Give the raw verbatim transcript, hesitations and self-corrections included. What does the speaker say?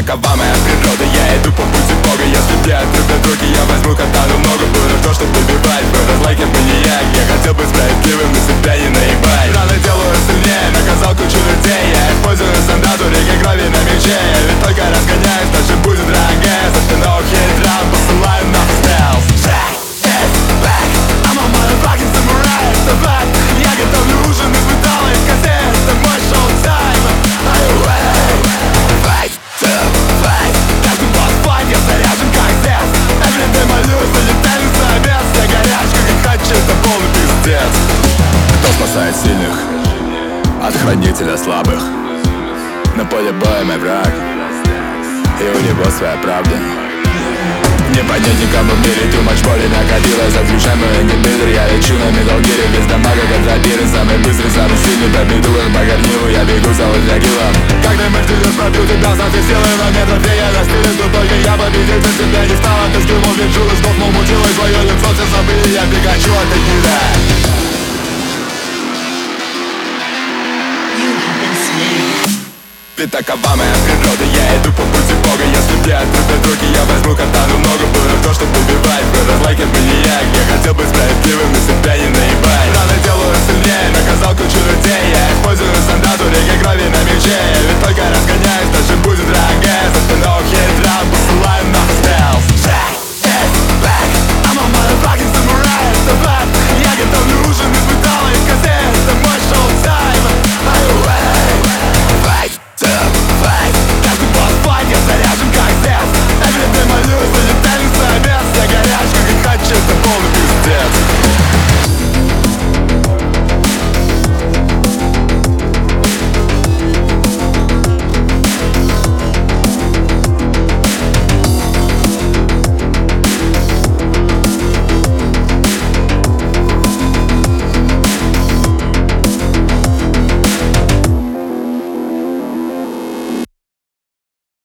такова моя природа, я иду по пути Бога. Если мне отрубят руки, я возьму катану много. Буду то, что добивать, буду злой маньяк. Я хотел быть справедливым, но себя не наебать. Раны делаю сильнее, наказал кучу людей. Я использую сандату, реки крови на мече. Я ведь только разгоняюсь, дальше будет ранге. За спиной хейтран, посылаю на стелс. I'm a motherfucking samurai, это факт. Я готовлю ужин из металла и кассет. Это мой шоу-тайм. Are you ready? Fight to fight. Каждый босс-файт, я заряжен как зец. Everyday молюсь, залетаю за обед. Я горячка, как хачи, это полный пиздец. Кто спасает сильных от хранителя слабых? На поле боя мой враг, и у него своя правда. Не понять никому в мире, too much боли накопилось. Отключаемый ингибитор, я лечу на Metal Gear. Без дамага, как тропиры, самый быстрый, самый сильный. Победу по горнилу, я бегу за ультрагилом. Как ты Мерседес, пробью тебя со всей силы. На метров три я достигну, но только я победил. Без тебя не стало, ты скинул вижу. Сдохнул, мутилось твое лицо, все забыли. Я Пикачу, а ты не да. Ведь такова моя природа, я иду по пути Бога. Если мне отрубят руки, я возьму катану много. Буду то, что добивать, буду злой маньяк. Я хотел быть справедливым, но себя не наебать.